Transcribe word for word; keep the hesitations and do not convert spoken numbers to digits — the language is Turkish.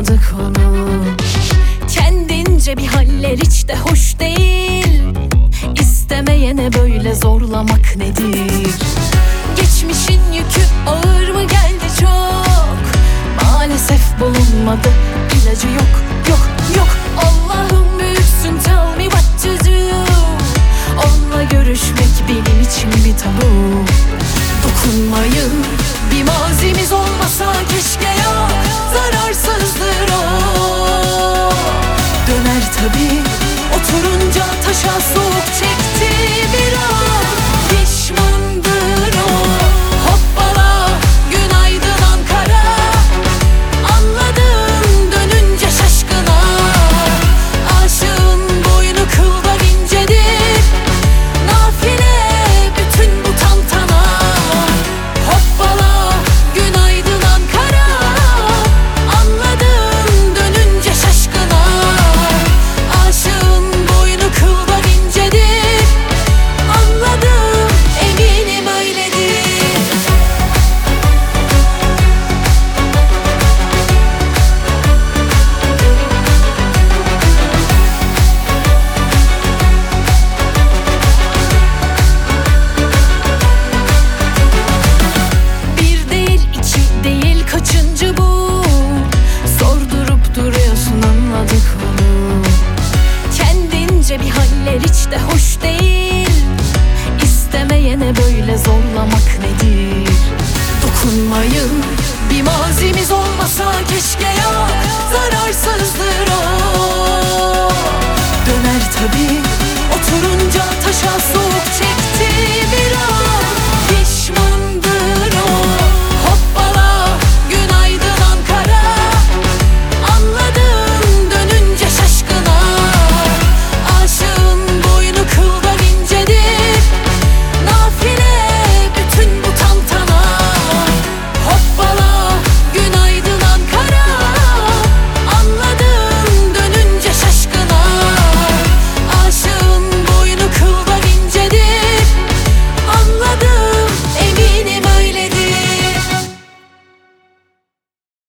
anladık onu. Kendince bir haller hiç de hoş değil. İstemeyene böyle zorlamak nedir? Geçmişin yükü ağır mı geldi çok? Maalesef bulunmadı, ilacı yok, yok, yok. Allah'ım büyüksün, tell me what to do. Onunla görüşmek benim için bir tabu. Dokunmayın, bir mazimiz olmasa keşke ya. Zararsızdır o. Döner tabii, oturunca taşa soğuk çekti biraz. Pişmandır o. Hoppala, günaydın Ankara. Anladın dönünce şaşkına. Aşığın boynu kıldan incedir. Nafile bütün bu tantana. Hoppala, günaydın Ankara. Anladın dönünce şaşkına. Aşığın boynu kıldan incedir. Anladım, eminim öyledir. Bir değil, iki değil, kaçıncı bu? Sordurup duruyorsun, anladık onu. Kendince bir haller hiç de hoş değil. İstemeyene böyle zorlamak nedir? Dokunmayın, bir mazimiz olmasa keşke ya. Zararsızdır o. Döner tabii,